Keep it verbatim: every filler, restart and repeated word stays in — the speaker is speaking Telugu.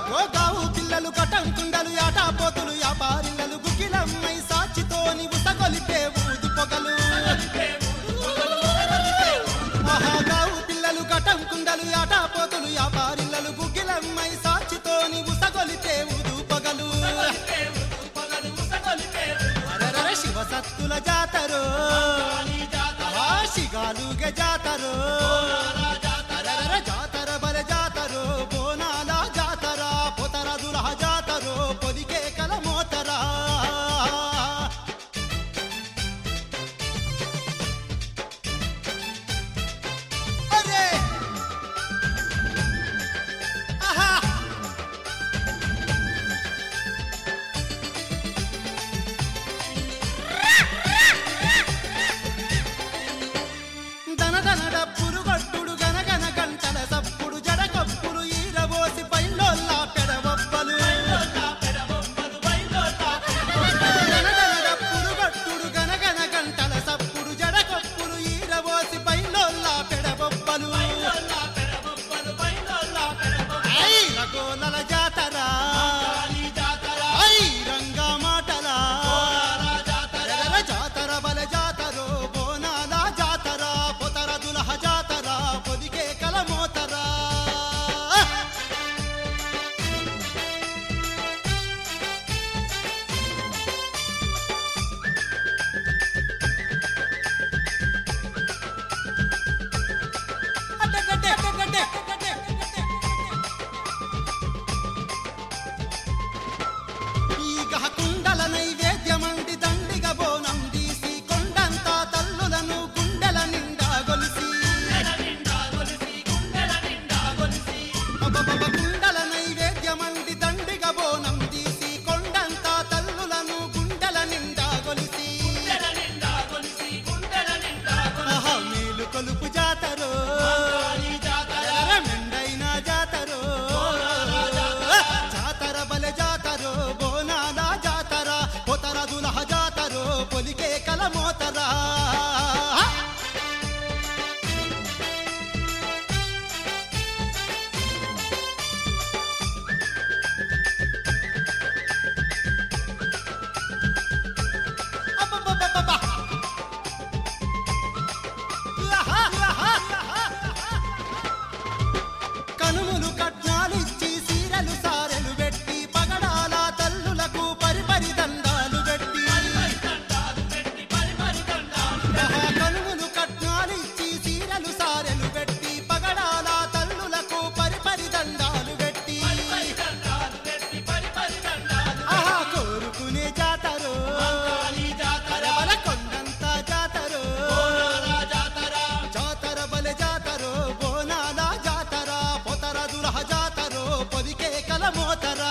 గోగావు పిల్లలు కటంకుండలు యాటాపోతులు యాపారిల్లలు గుకిలమ్మై సాచితోని ఉసగొలిపే ఊదు పొగలు మహాగావు పిల్లలు కటంకుండలు యాటాపోతులు యాపారిల్లలు గుకిలమ్మై సాచితోని ఉసగొలిపే ఊదు పొగలు శివసత్తుల జాతరో శిగాలుగ జాతరో జాతర బల జాతరో బోనాల జాతర పొతరదుల జాతరో పొదికే కల మోతరా అరే ఆహా దనదనడ పురుగట్టుడు గనగన గంటల సప్పుడు జడకప్పులు ఈరబోసి పైలోల్లా పెడవబ్బలు దనదనడ పురుగట్టుడు గనగన గంటల సప్పుడు జడకప్పులు ఈరబోసి పైలోల్లా పెడవబ్బలు ఐ రగోలల జాతర ఐ రంగా మాటల జాతర బల జాతరో బోనాల జాతర పొతరదుల జాతర పొదికే కల మోతరా ఈ గహ కుండల నైవేద్యమండి దండిగ బోనం తీసి కొండంతా తల్లులను గుండెల నిండా గొలిసి అబ్బబ్బబ్బ కుండల నైవేద్యమండి దండిగ బోనం తీసి కొండంతా తల్లులను గుండెల నిండా గొలిసి ఆహా మేలు కొలుపు జాతరో మెండైన జాతరో జాతర బల జాతరో బోనాల జాతర పొతరదుల జాతరో పొలికే కల మోతరా అబ్బబ్బబ్బబ్బ కనుములు కట్నాలిచ్చి సీరలు సారెలు పెట్టి పగడాల తల్లులకు పరిపరి దండాలు పెట్టి కనుములు కట్నాలిచ్చి సీరలు సారెలు పెట్టి పగడాల తల్లులకు పరిపరి దండాలు పెట్టి ఆహా కోరుకునే జాతరో బల కొండంత జాతరో జాతర బల జాతరో బోనాల జాతర పొతరదుల జాతరో పొదికే కల మోతరా